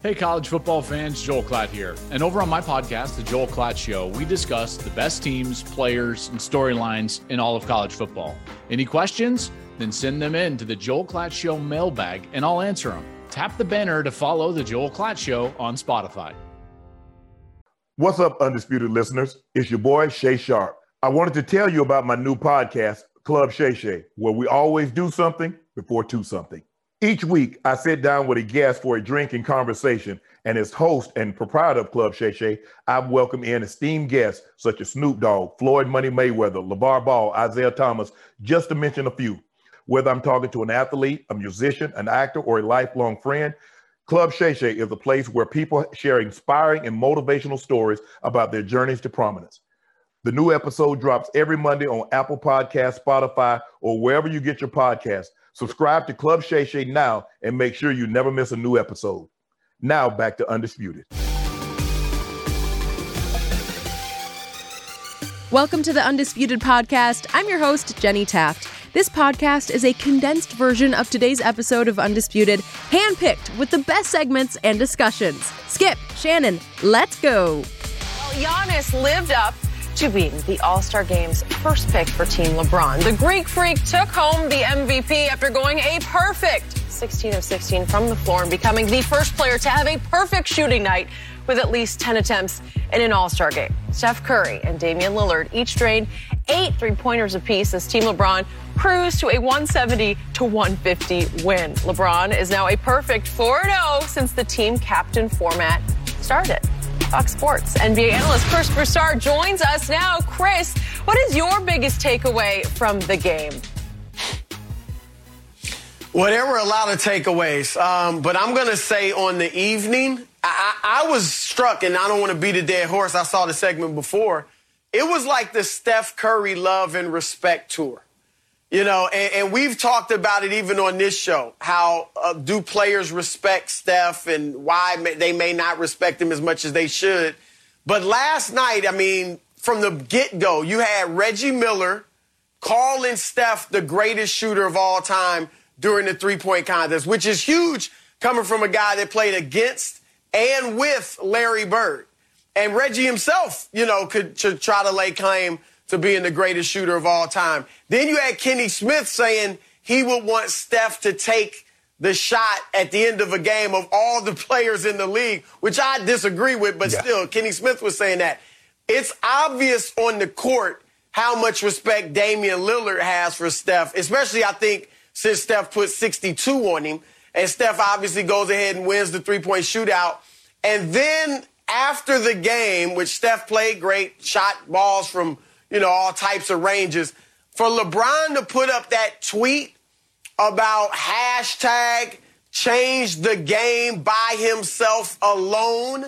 Hey, college football fans, Joel Klatt here. And over on my podcast, The Joel Klatt Show, we discuss the best teams, players, and storylines in all of college football. Any questions? Then send them in to the Joel Klatt Show mailbag, and I'll answer them. Tap the banner to follow The Joel Klatt Show on Spotify. What's up, Undisputed listeners? It's your boy, Shay Sharp. I wanted to tell you about my new podcast, Club Shay Shay, where we always do something before two something. Each week, I sit down with a guest for a drink and conversation, and as host and proprietor of Club Shay Shay, I've welcomed in esteemed guests such as Snoop Dogg, Floyd Money Mayweather, LeVar Ball, Isaiah Thomas, just to mention a few. Whether I'm talking to an athlete, a musician, an actor, or a lifelong friend, Club Shay Shay is a place where people share inspiring and motivational stories about their journeys to prominence. The new episode drops every Monday on Apple Podcasts, Spotify, or wherever you get your podcasts. Subscribe to Club Shay Shay now and make sure you never miss a new episode. Now back to Undisputed. Welcome to the Undisputed Podcast. I'm your host, Jenny Taft. This podcast is a condensed version of today's episode of Undisputed, handpicked with the best segments and discussions. Skip, Shannon, let's go. Well, Giannis lived up to being the All-Star Game's first pick for Team LeBron. The Greek Freak took home the MVP after going a perfect 16 of 16 from the floor and becoming the first player to have a perfect shooting night with at least 10 attempts in an All-Star game. Steph Curry and Damian Lillard each drained 8 three-pointers apiece as Team LeBron cruised to a 170-150 win. LeBron is now a perfect 4-0 since the team captain format started. Fox Sports NBA analyst Chris Broussard joins us now. Chris, what is your biggest takeaway from the game? Well, there were a lot of takeaways, but I'm going to say on the evening, I was struck, and I don't want to beat a dead horse. I saw the segment before. It was like the Steph Curry love and respect tour. You know, and we've talked about it even on this show, how do players respect Steph and why they may not respect him as much as they should. But last night, I mean, from the get-go, you had Reggie Miller calling Steph the greatest shooter of all time during the three-point contest, which is huge coming from a guy that played against and with Larry Bird. And Reggie himself, you know, could try to lay claim to being the greatest shooter of all time. Then you had Kenny Smith saying he would want Steph to take the shot at the end of a game of all the players in the league, which I disagree with, but still, Kenny Smith was saying that. It's obvious on the court how much respect Damian Lillard has for Steph, especially, I think, since Steph put 62 on him. And Steph obviously goes ahead and wins the three-point shootout. And then after the game, which Steph played great, shot balls from, you know, all types of ranges, for LeBron to put up that tweet about hashtag change the game by himself alone,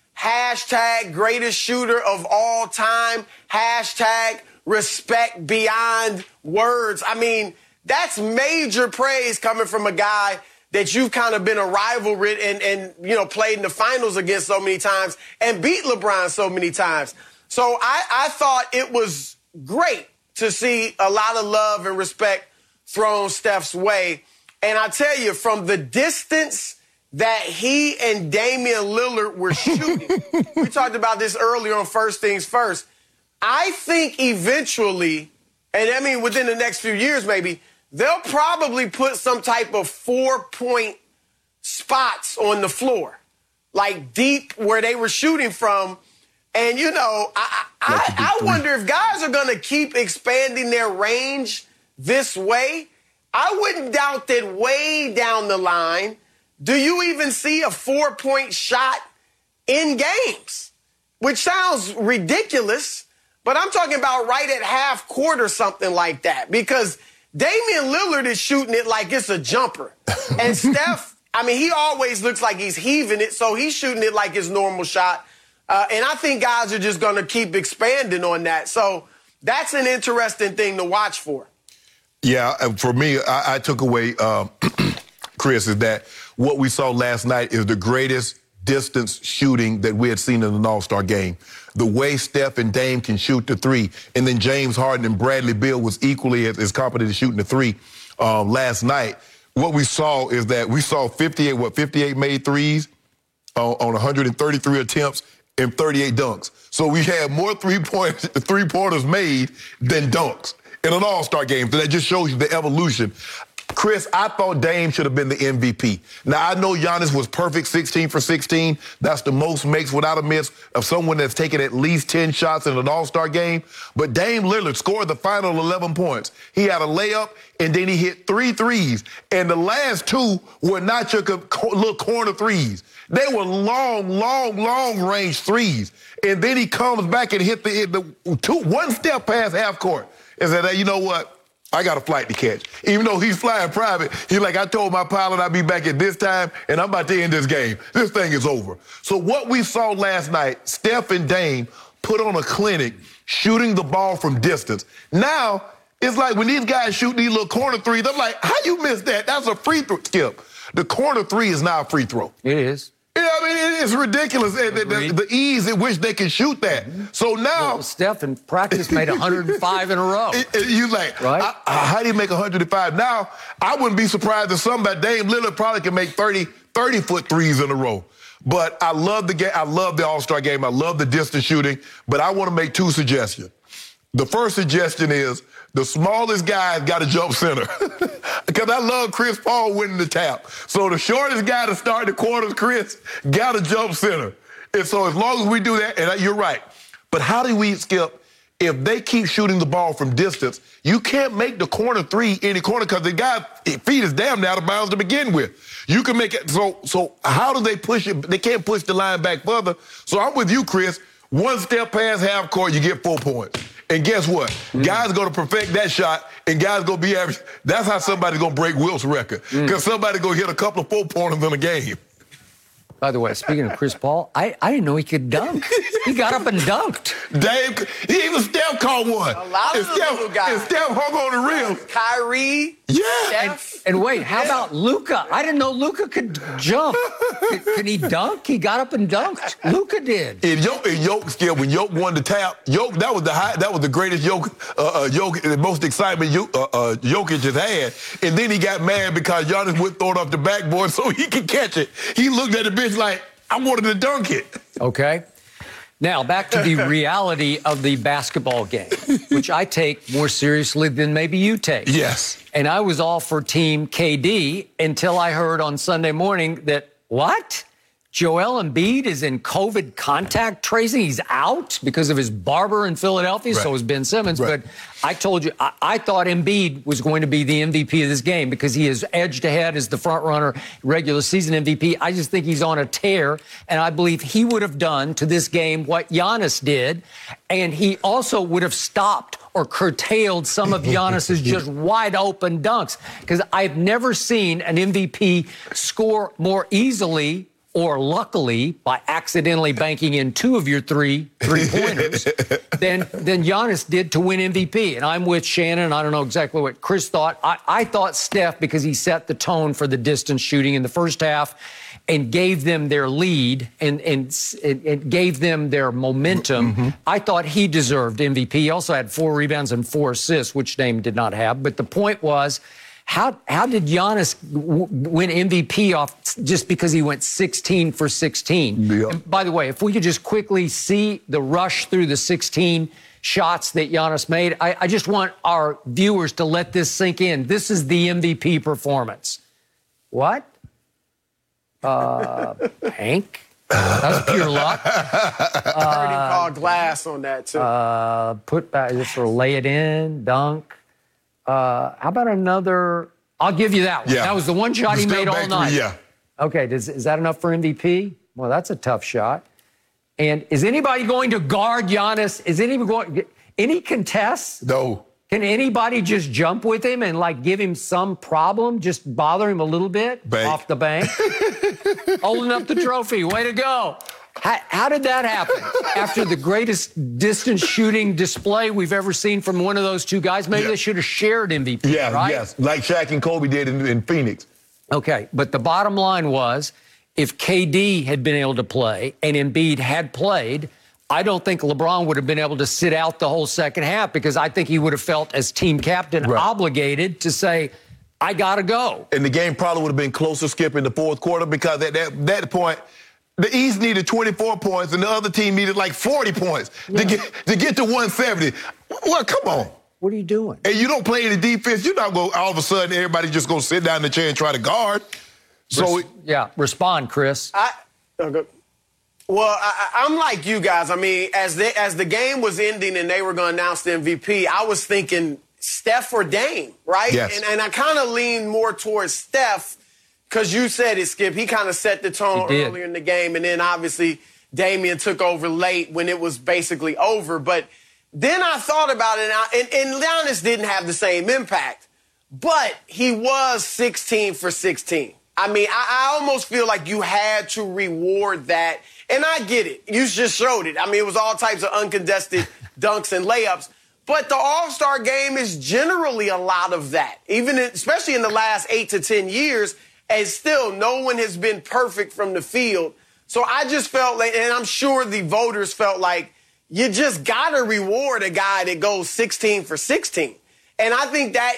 hashtag greatest shooter of all time, hashtag respect beyond words. I mean, that's major praise coming from a guy that you've kind of been a rival with and you know, played in the finals against so many times and beat LeBron so many times. So I thought it was great to see a lot of love and respect thrown Steph's way. And I tell you, from the distance that he and Damian Lillard were shooting, we talked about this earlier on First Things First, I think eventually, and I mean within the next few years maybe, they'll probably put some type of 4-point spots on the floor, like deep where they were shooting from. And, you know, I wonder if guys are going to keep expanding their range this way. I wouldn't doubt that way down the line, do you even see a 4-point shot in games? Which sounds ridiculous, but I'm talking about right at half court or something like that. Because Damian Lillard is shooting it like it's a jumper. And Steph, I mean, he always looks like he's heaving it, so he's shooting it like his normal shot. And I think guys are just going to keep expanding on that. So that's an interesting thing to watch for. Yeah, for me, I took away, Chris, is that what we saw last night is the greatest distance shooting that we had seen in an All-Star game. The way Steph and Dame can shoot the three, and then James Harden and Bradley Beal was equally as competent at shooting the three last night. What we saw is that we saw 58 made threes, on 133 attempts and 38 dunks. So we had more three-pointers made than dunks in an all-star game. So that just shows you the evolution. Chris, I thought Dame should have been the MVP. Now, I know Giannis was perfect 16 for 16. That's the most makes without a miss of someone that's taken at least 10 shots in an all-star game. But Dame Lillard scored the final 11 points. He had a layup, and then he hit 3 threes. And the last 2 were not your little corner threes. They were long-range threes. And then he comes back and hit one step past half court and said, hey, you know what? I got a flight to catch. Even though he's flying private, he's like, I told my pilot I'd be back at this time, and I'm about to end this game. This thing is over. So what we saw last night, Steph and Dame put on a clinic shooting the ball from distance. Now, it's like when these guys shoot these little corner threes, I'm like, how you missed that? That's a free throw. Skip, the corner 3 is now a free throw. It is. Yeah, I mean, it's ridiculous, the ease at which they can shoot that. So now... Well, Steph in practice made 105 in a row. You like, right? How do you make 105? Now, I wouldn't be surprised if somebody, Dame Lillard probably can make 30-foot threes in a row. But I love the game. I love the All-Star game. I love the distance shooting. But I want to make 2 suggestions. The first suggestion is the smallest guy's got to jump center. Because I love Chris Paul winning the tap. So the shortest guy to start the quarters, Chris, got to jump center. And so as long as we do that, and you're right. But how do we, Skip, if they keep shooting the ball from distance, you can't make the corner 3 any corner because the guy's feet is damn out of bounds to begin with. You can make it. So how do they push it? They can't push the line back further. So I'm with you, Chris. One step past half court, you get 4 points. And guess what? Guys are going to perfect that shot, and guys going to be average. That's how somebody's going to break Wilt's record, because somebody's going to hit a couple of 4-pointers in a game. By the way, speaking of Chris Paul, I didn't know he could dunk. He got up and dunked. Dave, even Steph caught one. A lot of little guys. And Steph hung on the rim. Kyrie. Yeah. And wait, how about Luka? I didn't know Luka could jump. Can he dunk? He got up and dunked. Luka did. And Yoke, Skip, when Yoke won the tap, Yoke, that was the greatest Yoke, the most excitement Jokic has had. And then he got mad because Giannis wouldn't throw it off the backboard so he could catch it. He looked at the bench like, I wanted to dunk it. Okay. Now, back to the reality of the basketball game, which I take more seriously than maybe you take. Yes. And I was all for Team KD until I heard on Sunday morning that, what? Joel Embiid is in COVID contact tracing. He's out because of his barber in Philadelphia. Right. So is Ben Simmons. Right. But I told you, I thought Embiid was going to be the MVP of this game because he is edged ahead as the front runner, regular season MVP. I just think he's on a tear. And I believe he would have done to this game what Giannis did. And he also would have stopped or curtailed some of Giannis's just wide open dunks. Because I've never seen an MVP score more easily or luckily by accidentally banking in 2 of your three-pointers than Giannis did to win MVP. And I'm with Shannon. I don't know exactly what Chris thought. I thought Steph, because he set the tone for the distance shooting in the first half and gave them their lead and gave them their momentum. Mm-hmm. I thought he deserved MVP. He also had 4 rebounds and 4 assists, which Dame did not have. But the point was, how did Giannis win MVP off just because he went 16 for 16? Yeah. And by the way, if we could just quickly see the rush through the 16 shots that Giannis made, I just want our viewers to let this sink in. This is the MVP performance. What? Hank? That was pure luck. I heard him call glass on that, too. Put back, just sort of lay it in, dunk. How about another? I'll give you that one. Yeah. That was the one shot he made all night. Yeah. Okay, is that enough for MVP? Well, that's a tough shot. And is anybody going to guard Giannis? Is anybody going? Any contests? No. Can anybody just jump with him and like give him some problem? Just bother him a little bit off the bank? Holding up the trophy. Way to go. How did that happen? After the greatest distance shooting display we've ever seen from one of those two guys, maybe they should have shared MVP, right? Yes, like Shaq and Kobe did in Phoenix. Okay, but the bottom line was, if KD had been able to play and Embiid had played, I don't think LeBron would have been able to sit out the whole second half because I think he would have felt as team captain obligated to say, I got to go. And the game probably would have been closer, Skip, in the fourth quarter because at that point, The East needed 24 points, and the other team needed like 40 points to get to 170. Well, come on. What are you doing? And you don't play any defense. You're not going all of a sudden everybody just go sit down in the chair and try to guard. So respond, Chris. Well, I'm like you guys. I mean, as the game was ending and they were going to announce the MVP, I was thinking Steph or Dame, right? Yes. And I kind of leaned more towards Steph because you said it, Skip. He kind of set the tone earlier in the game, and then obviously Damian took over late when it was basically over. But then I thought about it, and Giannis didn't have the same impact, but he was 16 for 16. I mean, I almost feel like you had to reward that. And I get it. You just showed it. I mean, it was all types of uncontested dunks and layups. But the All-Star game is generally a lot of that, especially in the last 8 to 10 years, and still no one has been perfect from the field. So I just felt like, and I'm sure the voters felt like, you just got to reward a guy that goes 16 for 16. And I think that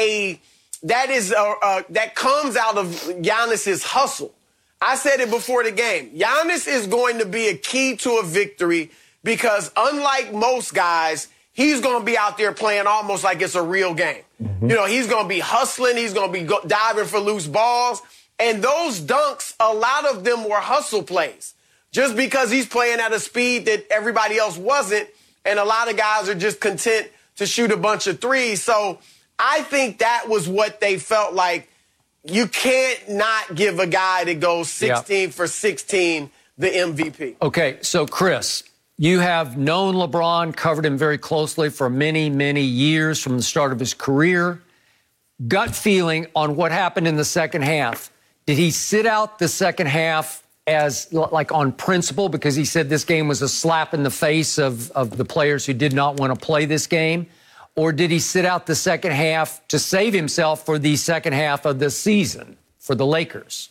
comes out of Giannis's hustle. I said it before the game. Giannis is going to be a key to a victory because unlike most guys, he's going to be out there playing almost like it's a real game. Mm-hmm. You know, he's going to be hustling. He's going to be diving for loose balls. And those dunks, a lot of them were hustle plays just because he's playing at a speed that everybody else wasn't. And a lot of guys are just content to shoot a bunch of threes. So I think that was what they felt like. You can't not give a guy that goes 16 for 16 the MVP. Okay, so Chris, you have known LeBron, covered him very closely for many, many years from the start of his career. Gut feeling on what happened in the second half. Did he sit out the second half as like on principle because he said this game was a slap in the face of the players who did not want to play this game? Or did he sit out the second half to save himself for the second half of the season for the Lakers?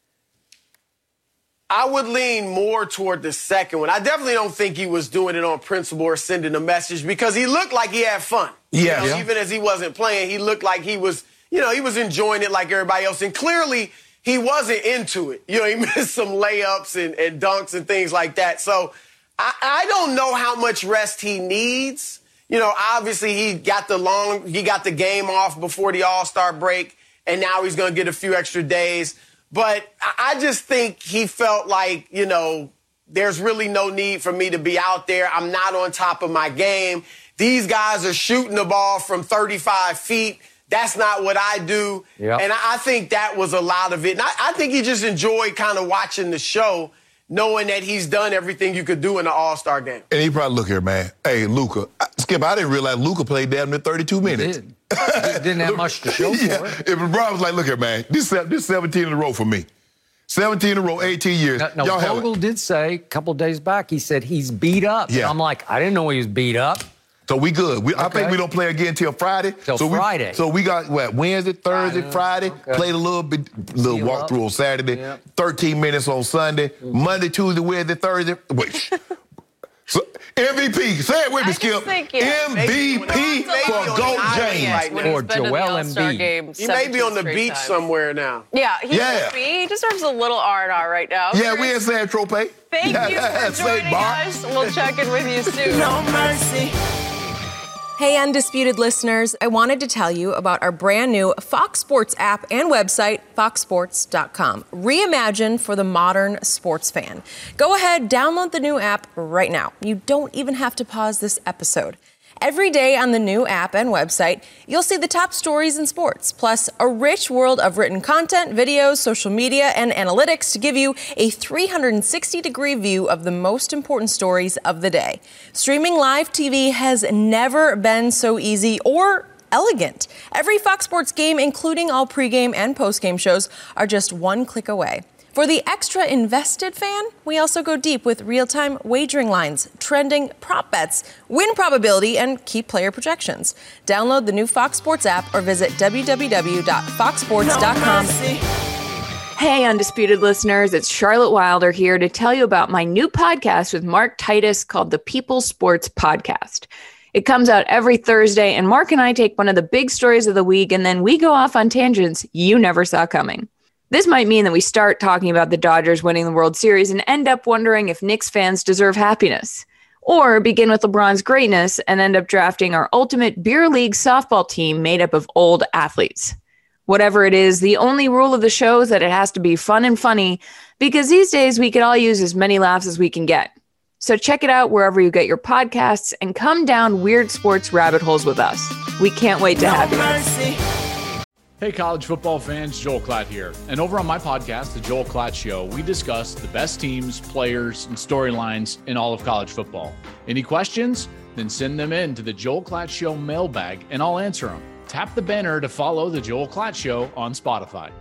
I would lean more toward the second one. I definitely don't think he was doing it on principle or sending a message because he looked like he had fun. Yeah. You know, even as he wasn't playing, he looked like he was, he was enjoying it like everybody else. And clearly he wasn't into it. He missed some layups and dunks and things like that. So I don't know how much rest he needs. Obviously he got the game off before the All-Star break, and now he's going to get a few extra days. But I just think he felt like, there's really no need for me to be out there. I'm not on top of my game. These guys are shooting the ball from 35 feet. That's not what I do. Yep. And I think that was a lot of it. And I think he just enjoyed kind of watching the show, knowing that he's done everything you could do in the All-Star game. And he probably, look here, man. Hey, Luka. Skip, I didn't realize Luka played damn near 32 minutes. He didn't have much to show for it. If LeBron was like, look here, man, this 17 in a row for me. 17 in a row, 18 years. Now Vogel did say a couple days back, he said he's beat up. Yeah. And I'm like, I didn't know he was beat up. So we good. I think we don't play again until Friday. Friday. So we got, Wednesday, Thursday, Friday. Okay. Played a little walkthrough on Saturday. Yep. 13 minutes on Sunday. Mm-hmm. Monday, Tuesday, Wednesday, Thursday. Wait. So, MVP. Say it with me, Skip. MVP for Gold James. Or Joel Embiid. He may be on the beach somewhere now. Yeah, he deserves a little R&R right now. Yeah, we're in San Tropez. Thank you for joining us. We'll check in with you soon. No mercy. Hey, Undisputed listeners, I wanted to tell you about our brand new Fox Sports app and website, foxsports.com. Reimagined for the modern sports fan. Go ahead, download the new app right now. You don't even have to pause this episode. Every day on the new app and website, you'll see the top stories in sports, plus a rich world of written content, videos, social media, and analytics to give you a 360-degree view of the most important stories of the day. Streaming live TV has never been so easy or elegant. Every Fox Sports game, including all pregame and postgame shows, are just one click away. For the extra invested fan, we also go deep with real-time wagering lines, trending prop bets, win probability, and key player projections. Download the new Fox Sports app or visit www.foxsports.com. Hey, Undisputed listeners, it's Charlotte Wilder here to tell you about my new podcast with Mark Titus called the People Sports Podcast. It comes out every Thursday, and Mark and I take one of the big stories of the week, and then we go off on tangents you never saw coming. This might mean that we start talking about the Dodgers winning the World Series and end up wondering if Knicks fans deserve happiness. Or begin with LeBron's greatness and end up drafting our ultimate beer league softball team made up of old athletes. Whatever it is, the only rule of the show is that it has to be fun and funny, because these days we could all use as many laughs as we can get. So check it out wherever you get your podcasts and come down weird sports rabbit holes with us. We can't wait to have you. Hey, college football fans, Joel Klatt here. And over on my podcast, The Joel Klatt Show, we discuss the best teams, players, and storylines in all of college football. Any questions? Then send them in to the Joel Klatt Show mailbag, and I'll answer them. Tap the banner to follow The Joel Klatt Show on Spotify.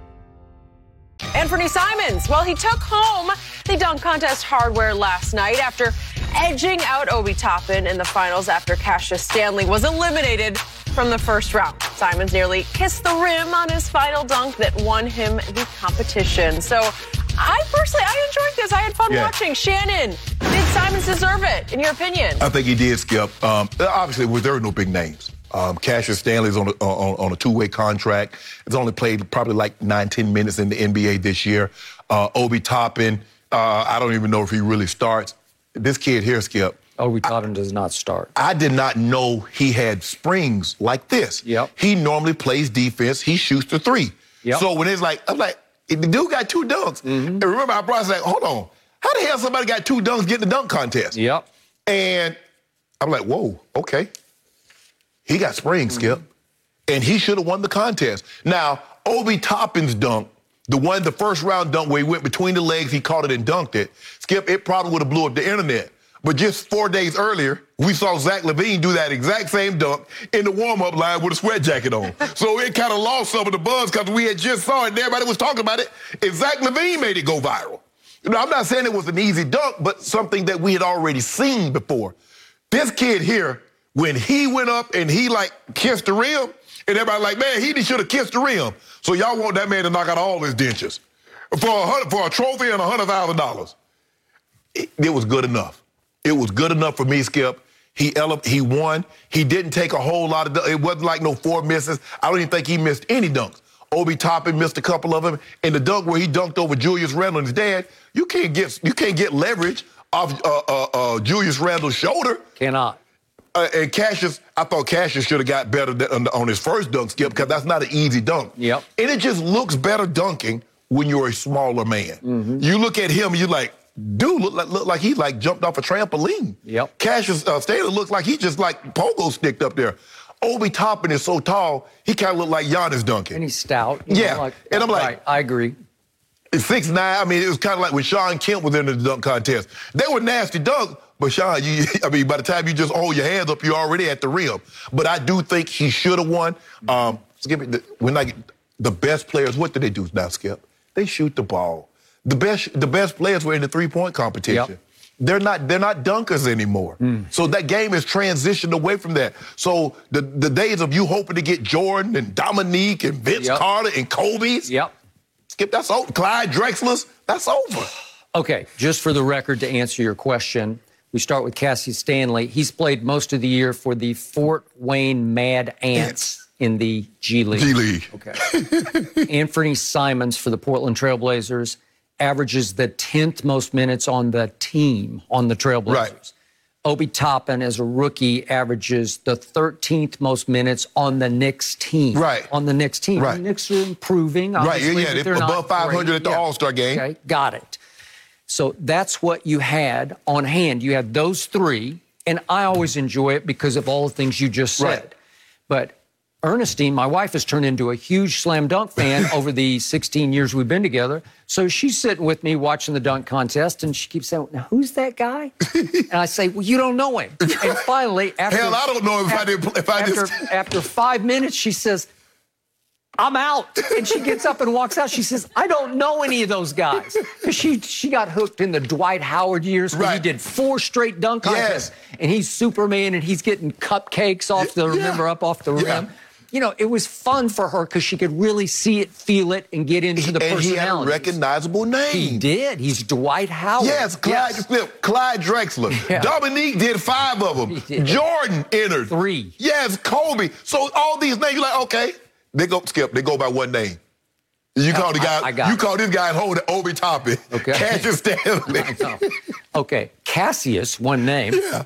Anthony Simons, well, he took home the dunk contest hardware last night after edging out Obi Toppin in the finals after Cassius Stanley was eliminated from the first round. Simons nearly kissed the rim on his final dunk that won him the competition. So I enjoyed this. I had fun watching. Shannon, did Simons deserve it, in your opinion? I think he did, Skip. Obviously, there were no big names. Cassius Stanley's on a two-way contract. He's only played probably like 9-10 minutes in the NBA this year. Obi Toppin, I don't even know if he really starts. This kid here, Skip. Obi Toppin does not start. I did not know he had springs like this. Yep. He normally plays defense. He shoots the three. Yep. So when it's like, I'm like, the dude got 2 dunks. Mm-hmm. And remember, I brought like, hold on. How the hell somebody got 2 dunks getting the dunk contest? Yep. And I'm like, whoa, okay. He got springs, Skip. And he should have won the contest. Now, Obi Toppin's dunk, the first round dunk where he went between the legs, he caught it and dunked it. Skip, it probably would have blew up the internet. But just 4 days earlier, we saw Zach LaVine do that exact same dunk in the warm-up line with a sweat jacket on. So it kind of lost some of the buzz because we had just saw it and everybody was talking about it. And Zach LaVine made it go viral. You know, I'm not saying it was an easy dunk, but something that we had already seen before. This kid here, when he went up and he, like, kissed the rim, and everybody like, man, he should have kissed the rim. So y'all want that man to knock out all his dentures for a trophy and $100,000. It was good enough. It was good enough for me, Skip. He won. He didn't take a whole lot of it wasn't like no 4 misses. I don't even think he missed any dunks. Obi Toppin missed a couple of them. And the dunk where he dunked over Julius Randle and his dad, you can't get leverage off Julius Randle's shoulder. Cannot. And Cassius, I thought Cassius should have got better on his first dunk, Skip, because that's not an easy dunk. Yep. And it just looks better dunking when you're a smaller man. Mm-hmm. You look at him and you're like, dude, look like he like jumped off a trampoline. Yep. Cassius Stanley looks like he just like pogo sticked up there. Obi Toppin is so tall, he kind of looked like Giannis dunking. And he's stout. Yeah. And I'm like, right, I agree. 6'9", I mean, it was kind of like when Sean Kemp was in the dunk contest. They were nasty dunks, but Sean, by the time you just hold your hands up, you're already at the rim. But I do think he should have won. The best players, what do they do now, Skip? They shoot the ball. The best players were in the three-point competition. Yep. They're not dunkers anymore. So that game has transitioned away from that. So the days of you hoping to get Jordan and Dominique and Vince Carter and Kobe's, Skip, that's over. Clyde Drexler's, that's over. Okay, just for the record, to answer your question, we start with Cassius Stanley. He's played most of the year for the Fort Wayne Mad Ants in the G League. G League. Okay. Anthony Simons for the Portland Trailblazers averages the 10th most minutes on the team, on the Trailblazers. Right. Obi Toppin, as a rookie, averages the 13th most minutes on the Knicks team. Right. On the Knicks team. Right. The Knicks are improving. Right, Obviously, they're above 500 at the All-Star game. Okay, got it. So that's what you had on hand. You had those 3, and I always enjoy it because of all the things you just said. Right. But Ernestine, my wife, has turned into a huge slam dunk fan over the 16 years we've been together. So she's sitting with me watching the dunk contest, and she keeps saying, now, who's that guy? And I say, well, you don't know him. And finally, after... Hell, I don't know After 5 minutes, she says, I'm out. And she gets up and walks out. She says, I don't know any of those guys. Because she got hooked in the Dwight Howard years where he did 4 straight dunk contests. And he's Superman, and he's getting cupcakes off the, up off the rim. You know, it was fun for her because she could really see it, feel it, and get into the personality. And he had a recognizable name. He did. He's Dwight Howard. Yes, Clyde Drexler. Yeah. Dominique did 5 of them. Jordan entered 3. Yes, Kobe. So all these names, you're like, okay. They go by one name. You call the guy. I got you it. call this guy and hold it Obi Toppin. Okay. Cassius Stanley. Okay, Cassius, one name. Yeah.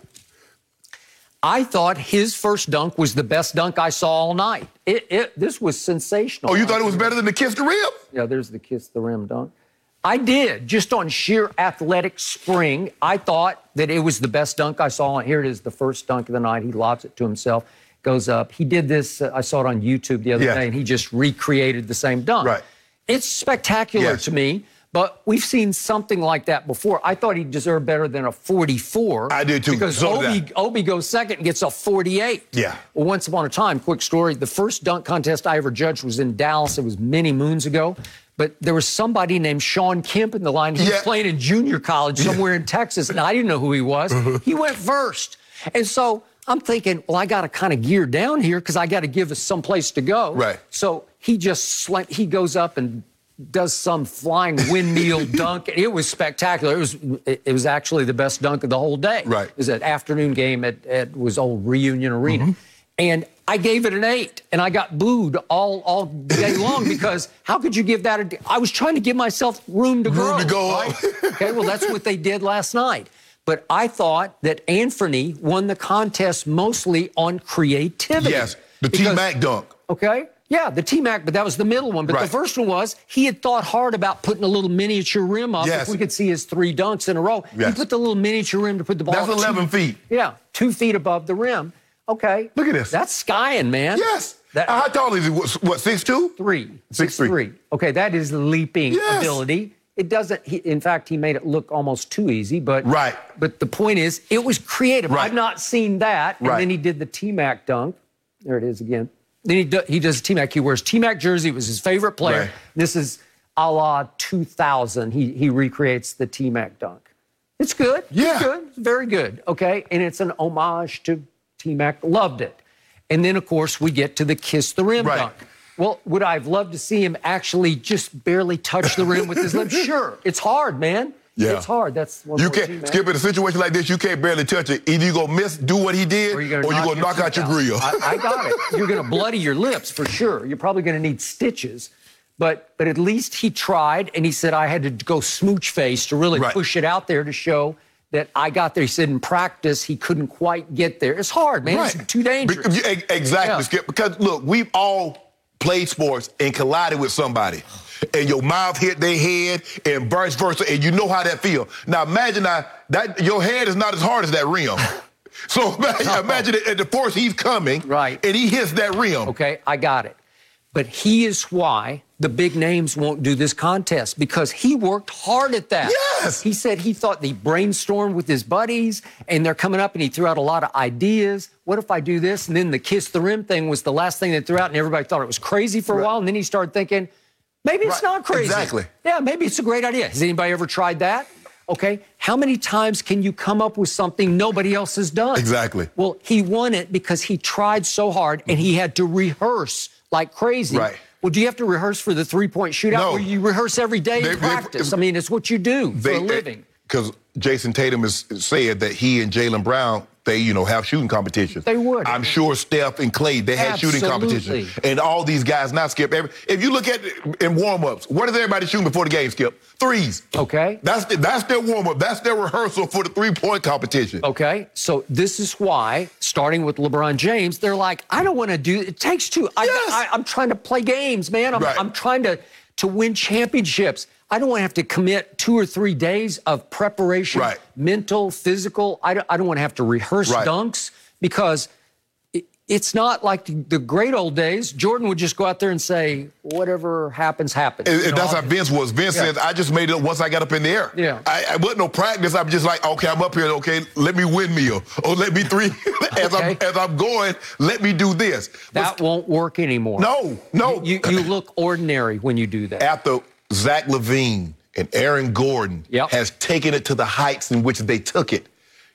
I thought his first dunk was the best dunk I saw all night. This was sensational. Oh, you thought it was better than the Kiss the Rim? Yeah, there's the kiss the rim dunk. I did, just on sheer athletic spring. I thought that it was the best dunk I saw. And here it is, the first dunk of the night. He lobs it to himself, goes up. He did this, I saw it on YouTube the other day, and he just recreated the same dunk. Right. It's spectacular to me, but we've seen something like that before. I thought he deserved better than a 44. I did too. Because So did Obi goes second and gets a 48. Yeah. Well, once upon a time, quick story, the first dunk contest I ever judged was in Dallas. It was many moons ago. But there was somebody named Sean Kemp in the line. He was playing in junior college somewhere in Texas, and I didn't know who he was. He went first. And so I'm thinking, well, I got to kind of gear down here because I got to give us some place to go. Right. So he just he goes up and does some flying windmill dunk. It was spectacular. It was actually the best dunk of the whole day. Right. It was an afternoon game at was old Reunion Arena. And I gave it an 8, and I got booed all day long because how could you give that I was trying to give myself room to grow. Room to go right? Okay, well, that's what they did last night. But I thought that Anthony won the contest mostly on creativity. Yes, the T-Mac dunk. Okay, yeah, the T-Mac, but that was the middle one. But the first one was he had thought hard about putting a little miniature rim up. If we could see his 3 dunks in a row. He put the little miniature rim to put the ball. That's 11 feet. Yeah, 2 feet above the rim. Okay. Look at this. That's skying, man. Yes. How tall is he? What, 6'2"? 3. 6'3". Okay, that is leaping ability. It doesn't, in fact, he made it look almost too easy, but but the point is, it was creative. I've not seen that. And then he did the T-Mac dunk. There it is again. Then he does T-Mac. He wears T-Mac jersey. It was his favorite player. This is a la 2000. He recreates the T-Mac dunk. It's good. Yeah. It's good. It's very good. Okay, and it's an homage to T-Mac. Loved it. And then, of course, we get to the kiss the rim dunk. Well, would I have loved to see him actually just barely touch the rim with his lips? Sure. It's hard, man. Yeah. It's hard. That's one you can't skip in a situation like this. You can't barely touch it. Either you gonna do what he did, or you're gonna knock out your grill. I got it. You're gonna bloody your lips for sure. You're probably gonna need stitches. But at least he tried, and he said I had to go smooch face to really push it out there to show that I got there. He said in practice he couldn't quite get there. It's hard, man. It's too dangerous. Exactly, Skip. Because look, we've all played sports and collided with somebody, and your mouth hit their head, and vice versa, and you know how that feels. Now imagine that your head is not as hard as that rim. So imagine at the force he's coming, and he hits that rim. Okay, I got it. But he is why the big names won't do this contest, because he worked hard at that. Yes. He said he thought he brainstormed with his buddies, and they're coming up, and he threw out a lot of ideas. What if I do this? And then the kiss the rim thing was the last thing they threw out, and everybody thought it was crazy for a while. And then he started thinking, maybe it's not crazy. Exactly. Yeah, maybe it's a great idea. Has anybody ever tried that? Okay, how many times can you come up with something nobody else has done? Exactly. Well, he won it because he tried so hard, and he had to rehearse like crazy. Well, do you have to rehearse for the three-point shootout? No. Where you rehearse every day in practice? I mean, it's what you do for a living. Because Jason Tatum has said that he and Jaylen Brown, they, have shooting competitions. They would. I'm sure Steph and Clay, they had shooting competitions. And all these guys now, Skip, if you look at in warm-ups, what is everybody shooting before the game, Skip? Threes. Okay. That's their warm-up. That's their rehearsal for the three-point competition. Okay. So this is why, starting with LeBron James, they're like, I don't want to do it. Takes two. I'm trying to play games, man. I'm trying to win championships. I don't want to have to commit 2 or 3 days of preparation, mental, physical. I don't want to have to rehearse dunks, because it's not like the great old days. Jordan would just go out there and say, whatever happens, happens. And that's how Vince was. Vince says, I just made it once I got up in the air. Yeah. I wasn't no practice. I'm just like, okay, I'm up here. Okay, let me windmill. Or let me three. As I'm going, let me do this. That won't work anymore. No. You look ordinary when you do that. After Zach LaVine and Aaron Gordon has taken it to the heights in which they took it,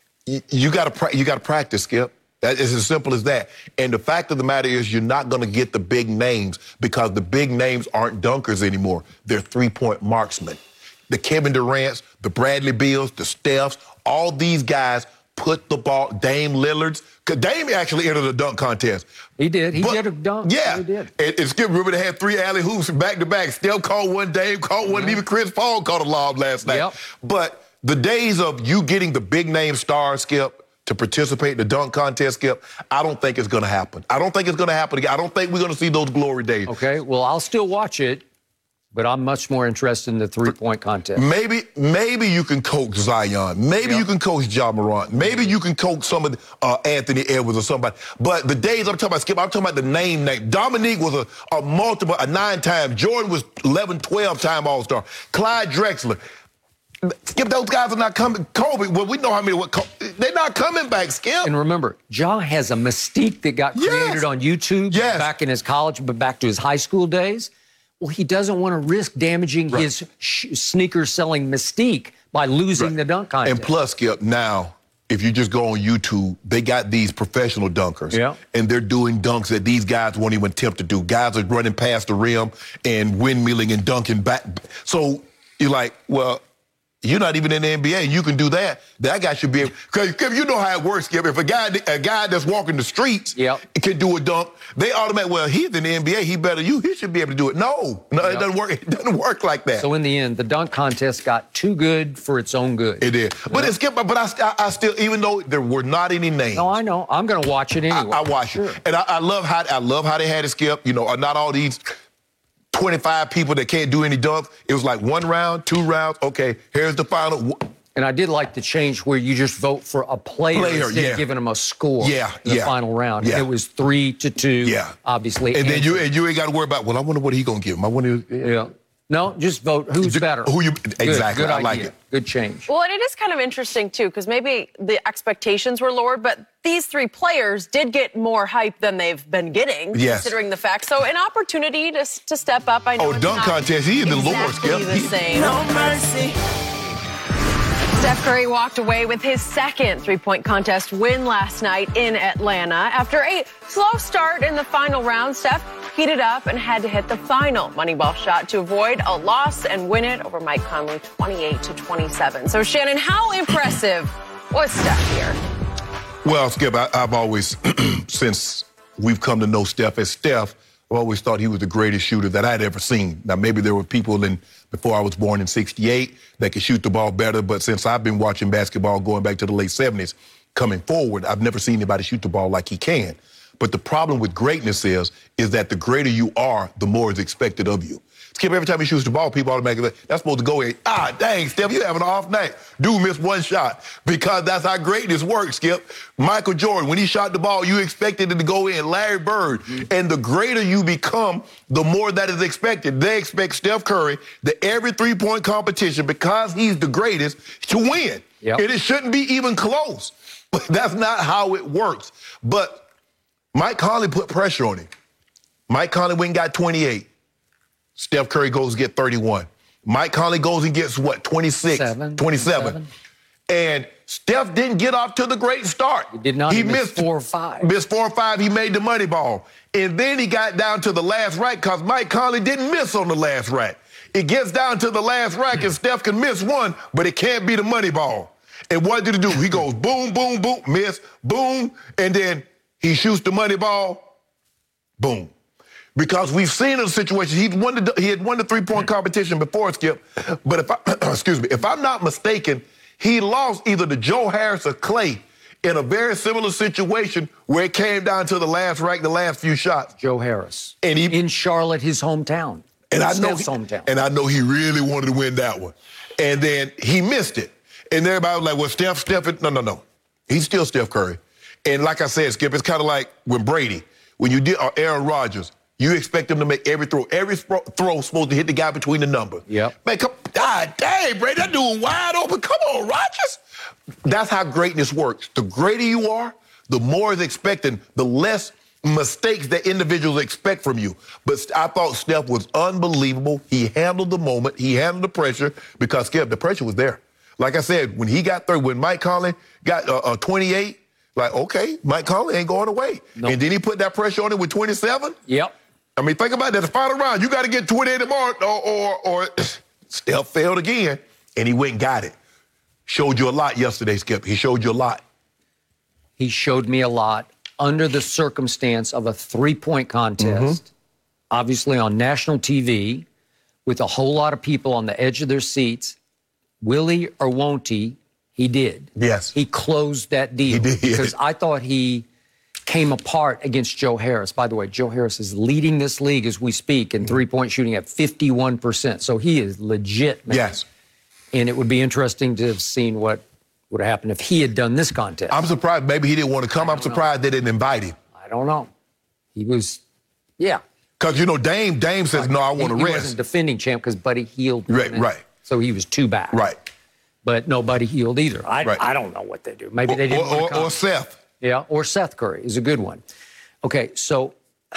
you got to practice, Skip. It's as simple as that. And the fact of the matter is, you're not going to get the big names, because the big names aren't dunkers anymore. They're three-point marksmen. The Kevin Durants, the Bradley Beals, the Stephs, all these guys put the ball, Dame Lillard's, because Dame actually entered a dunk contest. He did. He did a dunk. Yeah. He did. And Skip, remember they had 3 alley hoops back to back. Steph caught one, Dame caught one, and even Chris Paul caught a lob last night. Yep. But the days of you getting the big name star, Skip, to participate in the dunk contest, Skip, I don't think it's going to happen. I don't think it's going to happen again. I don't think we're going to see those glory days. Okay, well, I'll still watch it, but I'm much more interested in the three-point contest. Maybe you can coach Zion. Maybe you can coach Ja Morant. Maybe you can coach some of Anthony Edwards or somebody. But the days I'm talking about, Skip, I'm talking about the name. Dominique was a 9-time. Jordan was 11, 12-time All-Star. Clyde Drexler. Skip, those guys are not coming. Kobe, well, we know how many. They're not coming back, Skip. And remember, Ja has a mystique that got created on YouTube back in his college, but back to his high school days. Well, he doesn't want to risk damaging his sneaker-selling mystique by losing the dunk contest. And plus, Skip, now, if you just go on YouTube, they got these professional dunkers. Yeah. And they're doing dunks that these guys won't even attempt to do. Guys are running past the rim and windmilling and dunking back. So you're like, well, you're not even in the NBA. You can do that. That guy should be able. Because you know how it works, Skip. If a guy that's walking the streets can do a dunk, they automatically, well, he's in the NBA. He should be able to do it. No, it doesn't work. It doesn't work like that. So in the end, the dunk contest got too good for its own good. It did. But it's Skip. But I still, even though there were not any names. No, I know. I'm going to watch it anyway. I watch it, and I love how they had it, Skip. You know, not all these 25 people that can't do any dunks. It was like 1 round, 2 rounds. Okay, here's the final. And I did like the change where you just vote for a player instead of giving them a score in the final round. Yeah. It was 3-2, obviously. And then you ain't got to worry about, well, I wonder what he going to give him. I wonder. No, just vote who's better. Exactly. Good I idea. like it. Good change. Well, and it is kind of interesting, too, because maybe the expectations were lowered, but these 3 players did get more hype than they've been getting, considering the fact. So an opportunity to step up. I know dunk contest, he in the lower, Skip. The same. No mercy. Steph Curry walked away with his second three-point contest win last night in Atlanta. After a slow start in the final round, Steph heated up and had to hit the final Moneyball shot to avoid a loss and win it over Mike Conley 28-27. So, Shannon, how impressive was Steph here? Well, Skip, I've always, since we've come to know Steph as Steph, I've always thought he was the greatest shooter that I'd ever seen. Now, maybe there were people before I was born in '68 that could shoot the ball better, but since I've been watching basketball going back to the late 70s, coming forward, I've never seen anybody shoot the ball like he can. But the problem with greatness is that the greater you are, the more is expected of you. Skip, every time he shoots the ball, people automatically, that's supposed to go in. Dang, Steph, you having an off night. Dude missed 1 shot because that's how greatness works, Skip. Michael Jordan, when he shot the ball, you expected it to go in. Larry Bird. And the greater you become, the more that is expected. They expect Steph Curry, that every three-point competition, because he's the greatest, to win. Yep. And it shouldn't be even close. But that's not how it works. But Mike Conley put pressure on him. Mike Conley went and got 28. Steph Curry goes and get 31. Mike Conley goes and gets, 27. 27. And Steph didn't get off to the great start. He did not. He missed 4 or 5. Missed 4 or 5. He made the money ball. And then he got down to the last rack because Mike Conley didn't miss on the last rack. It gets down to the last rack and Steph can miss 1, but it can't be the money ball. And what did he do? He goes boom, boom, boom, miss, boom, and then he shoots the money ball, boom. Because we've seen a situation, he had won the three-point competition before, Skip, but if I'm not mistaken, he lost either to Joe Harris or Clay in a very similar situation where it came down to the last rack, the last few shots. Joe Harris. And in Charlotte, his hometown. And I know he really wanted to win that one. And then he missed it. And everybody was like, well, Steph, no. He's still Steph Curry. And like I said, Skip, it's kind of like when Brady, when you did Aaron Rodgers, you expect him to make every throw. Every throw supposed to hit the guy between the numbers. Yep. Man, God dang, Brady, that dude wide open. Come on, Rodgers. That's how greatness works. The greater you are, the more is expected, the less mistakes that individuals expect from you. But I thought Steph was unbelievable. He handled the moment. He handled the pressure because, Skip, the pressure was there. Like I said, when he got through, when Mike Conley got 28, like, okay, Mike Conley ain't going away. Nope. And then he put that pressure on him with 27. Yep. I mean, think about that. The final round, you got to get 28 tomorrow, or Steph failed again, and he went and got it. Showed you a lot yesterday, Skip. He showed you a lot. He showed me a lot under the circumstance of a 3-point contest, obviously on national TV, with a whole lot of people on the edge of their seats. Will he or won't he? He did. Yes. He closed that deal. He did. Because I thought he came apart against Joe Harris. By the way, Joe Harris is leading this league as we speak in three-point shooting at 51%. So he is legit, man. Yes. And it would be interesting to have seen what would have happened if he had done this contest. I'm surprised maybe he didn't want to come. I'm surprised they didn't invite him. I don't know. He was, yeah. Because, you know, Dame says, no, I want to He rest. wasn't defending champ because Buddy Hield. Right. So he was 2 back. Right. But no Buddy Hield either. I don't know what they do. Maybe they didn't want to come. Or Seth. Yeah, or Seth Curry is a good one. Okay, so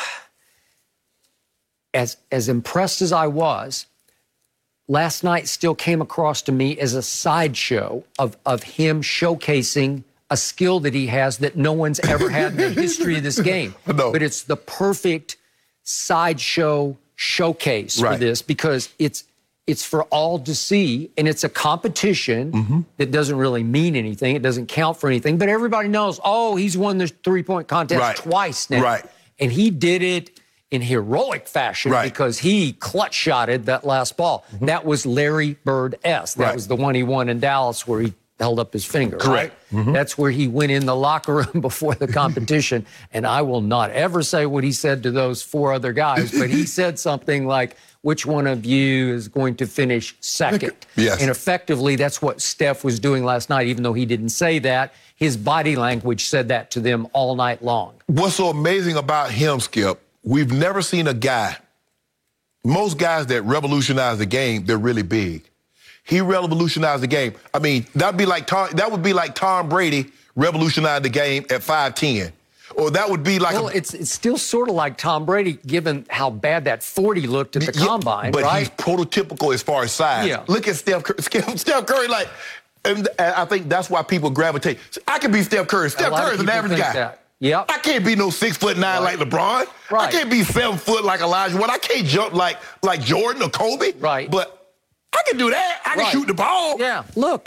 as impressed as I was, last night still came across to me as a sideshow of him showcasing a skill that he has that no one's ever had in the history of this game. No. But it's the perfect sideshow showcase for this because it's for all to see, and it's a competition that doesn't really mean anything. It doesn't count for anything, but everybody knows, oh, he's won the 3-point contest twice now. Right. And he did it in heroic fashion because he clutch shotted that last ball. That was Larry Bird-esque. That was the one he won in Dallas where he held up his finger. Correct. Right? That's where he went in the locker room before the competition. And I will not ever say what he said to those 4 other guys, but he said something like, which one of you is going to finish second? Yes. And effectively, that's what Steph was doing last night, even though he didn't say that. His body language said that to them all night long. What's so amazing about him, Skip, we've never seen a guy, most guys that revolutionize the game, they're really big. He revolutionized the game. I mean, that would be like Tom Brady revolutionized the game at 5'10". Or that would be like it's still sort of like Tom Brady, given how bad that 40 looked at the combine, but right? he's prototypical as far as size. Yeah. Look at Steph Curry, like, and I think that's why people gravitate. I can be Steph Curry. Steph Curry is an average guy. Yep. I can't be no 6'9" like LeBron. Right. I can't be 7 foot like Elijah Wood. I can't jump like Jordan or Kobe. Right. But I can do that. I can shoot the ball. Yeah. Look.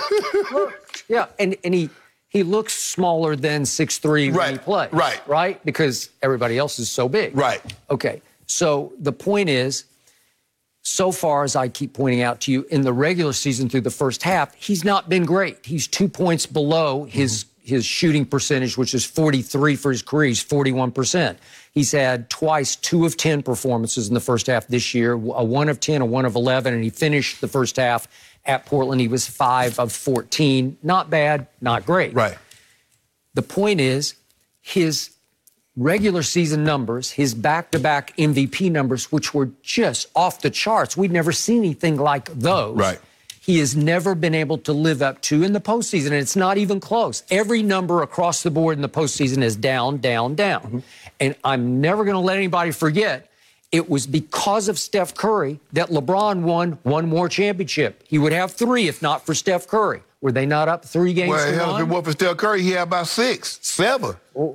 Yeah. And he looks smaller than 6'3" when he plays. Right. Because everybody else is so big. Right. Okay. So the point is, so far, as I keep pointing out to you, in the regular season through the first half, he's not been great. He's 2 points below his shooting percentage, which is 43 for his career. He's 41%. He's had twice 2 of 10 performances in the first half this year, a 1 of 10, a 1 of 11, and he finished the first half at Portland. He was 5 of 14. Not bad, not great. Right. The point is, his regular season numbers, his back-to-back MVP numbers, which were just off the charts. We'd never seen anything like those. Right. He has never been able to live up to in the postseason, and it's not even close. Every number across the board in the postseason is down, down, down. And I'm never going to let anybody forget, it was because of Steph Curry that LeBron won one more championship. He would have 3 if not for Steph Curry. Were they not up 3 games to 1? Well, if it wasn't for Steph Curry, he had about 6, 7. Well,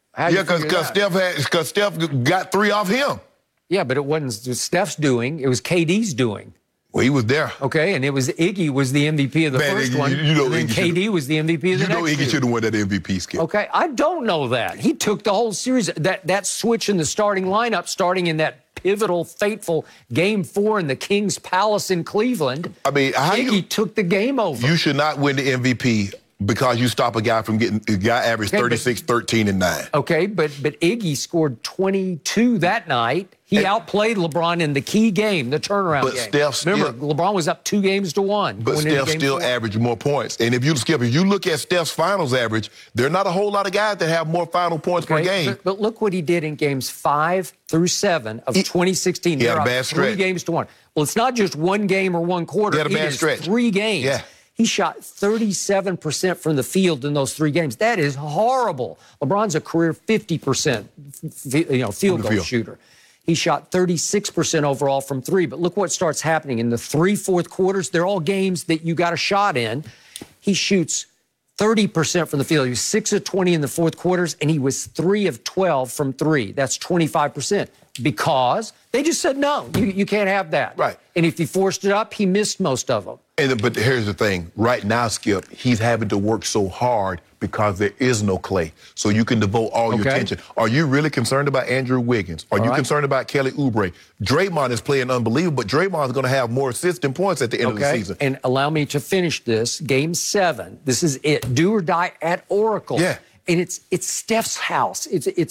because Steph got 3 off him. Yeah, but it wasn't Steph's doing. It was KD's doing. Well, he was there. Okay, and it was Iggy was the MVP of the first one. You know, and then KD was the MVP of the next You know Iggy should have won that MVP, Skip. Okay, I don't know that. He took the whole series. That switch in the starting lineup, starting in that pivotal, fateful Game 4 in the King's Palace in Cleveland. I mean, Iggy took the game over. You should not win the MVP because you stop a guy from getting, the guy averaged 36, 13, and 9. Okay, but Iggy scored 22 that night. He outplayed LeBron in the key game, the turnaround game. Steph Remember, LeBron was up 2-1. But Steph still averaged more points. And if you look at Steph's finals average, there are not a whole lot of guys that have more final points per game. But look what he did in games 5 through 7 of 2016. He had a bad stretch. 3-1. Well, it's not just one game or one quarter. He had a bad stretch. 3 games. Yeah. He shot 37% from the field in those 3 games. That is horrible. LeBron's a career 50% field goal shooter. He shot 36% overall from 3. But look what starts happening. In the 3 fourth quarters, they're all games that you got a shot in. He shoots 30% from the field. He was 6 of 20 in the fourth quarters, and he was 3 of 12 from 3. That's 25%. because they just said, no, you can't have that. Right. And if he forced it up, he missed most of them. But here's the thing. Right now, Skip, he's having to work so hard because there is no Clay. So you can devote all your attention. Are you really concerned about Andrew Wiggins? Are you concerned about Kelly Oubre? Draymond is playing unbelievable, but Draymond's going to have more assists and points at the end of the season. And allow me to finish this. Game 7. This is it. Do or die at Oracle. Yeah. And it's Steph's house.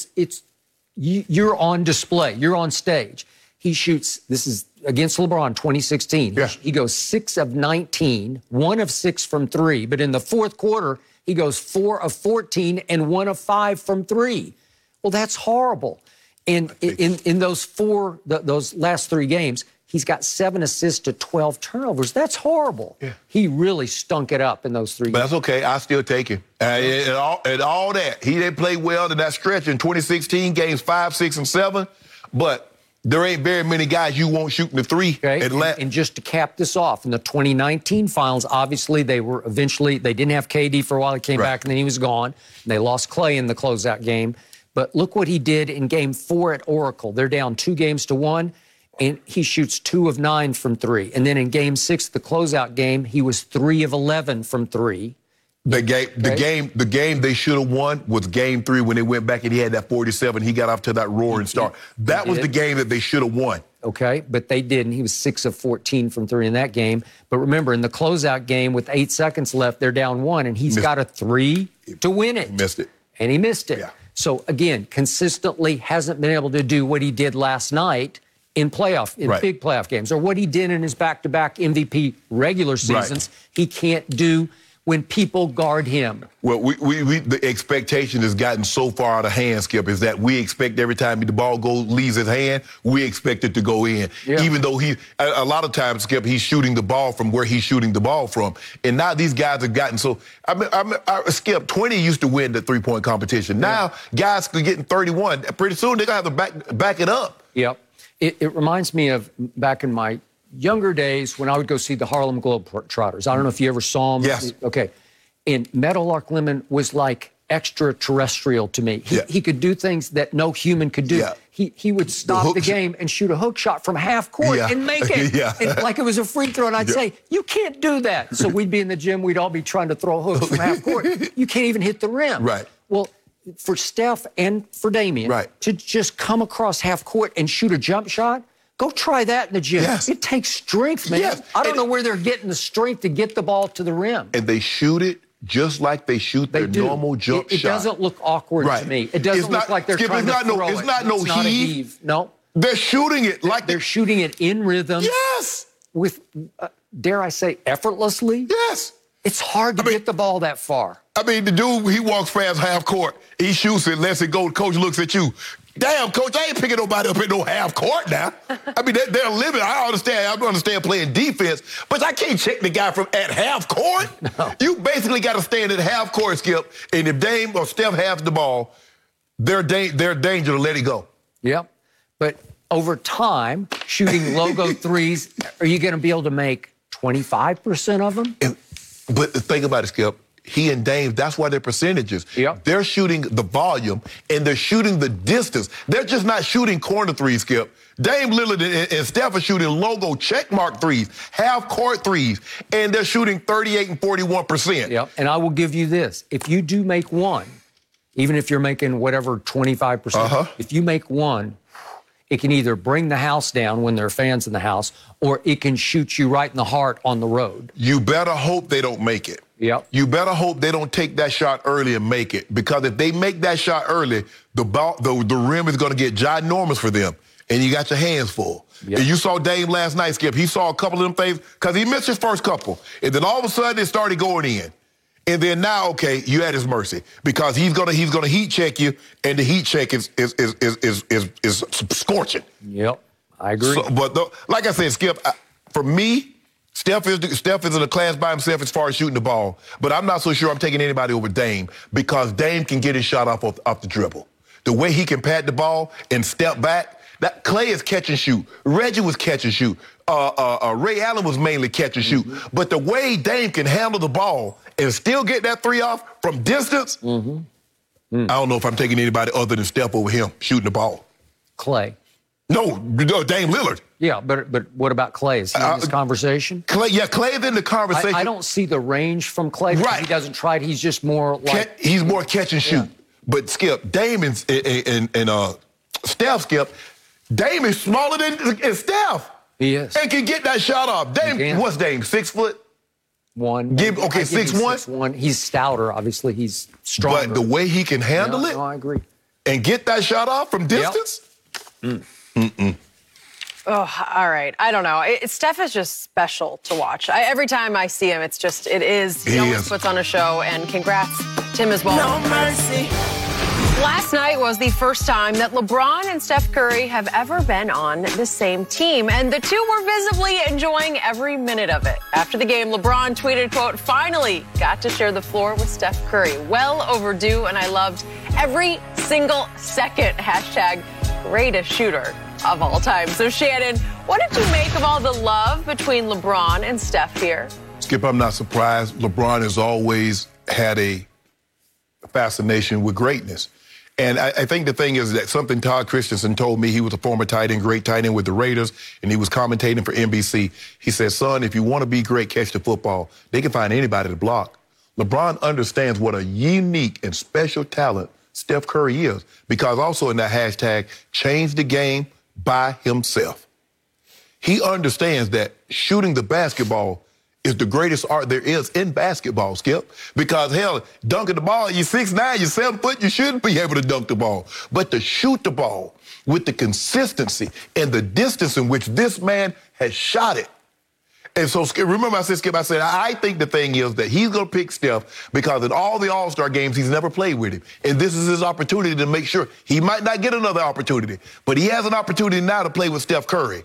You're on display. You're on stage. He shoots, this is against LeBron, 2016. Yeah. He goes 6 of 19, 1 of 6 from 3. But in the fourth quarter, he goes 4 of 14 and 1 of 5 from 3. Well, that's horrible. And in those those last 3 games, he's got 7 assists to 12 turnovers. That's horrible. Yeah. He really stunk it up in those 3 games. But that's okay. I still take him. And all that. He didn't play well in that stretch in 2016, games 5, 6, and 7. But there ain't very many guys you won't shoot in the 3. Okay. And just to cap this off, in the 2019 finals, obviously they didn't have KD for a while. He came back and then he was gone. And they lost Clay in the closeout game. But look what he did in game 4 at Oracle. They're down 2-1, and he shoots 2 of 9 from 3. And then in game 6, the closeout game, he was 3 of 11 from 3. The game they should have won was game 3 when they went back and he had that 47. He got off to that roaring start. That was the game that they should have won. Okay, but they didn't. He was 6 of 14 from 3 in that game. But remember, in the closeout game with 8 seconds left, they're down 1, and he's got a 3 to win it. He missed it. And he missed it. Yeah. So, again, consistently hasn't been able to do what he did last night in big playoff games, or what he did in his back-to-back MVP regular seasons. He can't do when people guard him. Well, the expectation has gotten so far out of hand, Skip, is that we expect every time the ball leaves his hand, we expect it to go in. Yeah. Even though a lot of times, Skip, he's shooting the ball from where he's shooting the ball from. And now these guys have gotten so, Skip, 20 used to win the three-point competition. Now guys are getting 31. Pretty soon they're going to have to back it up. Yep. It reminds me of back in my younger days when I would go see the Harlem Globetrotters. I don't know if you ever saw them. Yes. Okay. And Meadowlark Lemon was like extraterrestrial to me. He could do things that no human could do. Yeah. He would stop the game and shoot a hook shot from half court and make it. And like it was a free throw. And I'd say, you can't do that. So we'd be in the gym. We'd all be trying to throw hooks from half court. You can't even hit the rim. Right. Well, for Steph and for Damian to just come across half court and shoot a jump shot, go try that in the gym. Yes. It takes strength, man. Yes. I don't know where they're getting the strength to get the ball to the rim. And they shoot it just like they shoot their normal jump shot. It doesn't look awkward to me. It doesn't look like they're trying to throw it. It's not no heave. No. They're shooting it like they're shooting it in rhythm. Yes. With, dare I say, effortlessly. Yes. It's hard to get the ball that far. I mean, the dude, he walks past half court. He shoots it, lets it go. The coach looks at you. Damn, coach, I ain't picking nobody up in no half court now. I mean, they're living. I understand playing defense, but I can't check the guy from at half court. No. You basically got to stand at half court, Skip, and if Dame or Steph has the ball, they're danger to let it go. Yep. But over time, shooting logo threes, are you going to be able to make 25% of them? But the thing about it, Skip, he and Dame, that's why their percentages. Yep. They're shooting the volume, and they're shooting the distance. They're just not shooting corner threes, Skip. Dame Lillard and Steph are shooting logo checkmark threes, half-court threes, and they're shooting 38 and 41%. Yep, and I will give you this. If you do make one, even if you're making whatever, 25%, if you make one, it can either bring the house down when there are fans in the house, or it can shoot you right in the heart on the road. You better hope they don't make it. Yep. You better hope they don't take that shot early and make it, because if they make that shot early, the rim is going to get ginormous for them, and you got your hands full. Yep. And you saw Dame last night, Skip. He saw a couple of them things because he missed his first couple, and then all of a sudden it started going in. And then now, okay, you at his mercy because he's gonna heat check you, and the heat check is scorching. Yep, I agree. So, but like I said, Skip, for me, Steph is in a class by himself as far as shooting the ball. But I'm not so sure I'm taking anybody over Dame, because Dame can get his shot off the dribble. The way he can pat the ball and step back. That Clay is catch and shoot. Reggie was catch and shoot. Ray Allen was mainly catch and shoot. But the way Dame can handle the ball and still get that three off from distance, I don't know if I'm taking anybody other than Steph over him shooting the ball. Clay. No, Dame Lillard. Yeah, but what about Clay? Is he in this conversation? Clay's in the conversation. I don't see the range from Clay. Right. He doesn't try it. He's just more like... He's more catch and shoot. Yeah. But, Skip, Dame and Steph, Skip, Dame is smaller than Steph. He is. And can get that shot off. Dame, what's Dame, 6 foot? 6'1"? He's stouter. Obviously, he's stronger. But the way he can handle it... No, I agree. And get that shot off from distance? Yep. Oh, all right. I don't know. Steph is just special to watch. Every time I see him, he always puts on a show, and congrats to him as well. No mercy. Last night was the first time that LeBron and Steph Curry have ever been on the same team, and the two were visibly enjoying every minute of it. After the game, LeBron tweeted, quote, "Finally got to share the floor with Steph Curry. Well overdue, and I loved every single second. Hashtag greatest shooter of all time." So, Shannon, what did you make of all the love between LeBron and Steph here? Skip, I'm not surprised. LeBron has always had a fascination with greatness. And I think the thing is that something Todd Christensen told me, he was a former tight end, great tight end with the Raiders, and he was commentating for NBC. He said, son, if you want to be great, catch the football. They can find anybody to block. LeBron understands what a unique and special talent Steph Curry is, because also in that hashtag, change the game by himself. He understands that shooting the basketball is the greatest art there is in basketball, Skip. Because, hell, dunking the ball, you're 6'9", you're 7 foot, you shouldn't be able to dunk the ball. But to shoot the ball with the consistency and the distance in which this man has shot it. And so, Skip, remember I said, I think the thing is that he's going to pick Steph because in all the All-Star games, he's never played with him. And this is his opportunity to make sure he might not get another opportunity, but he has an opportunity now to play with Steph Curry.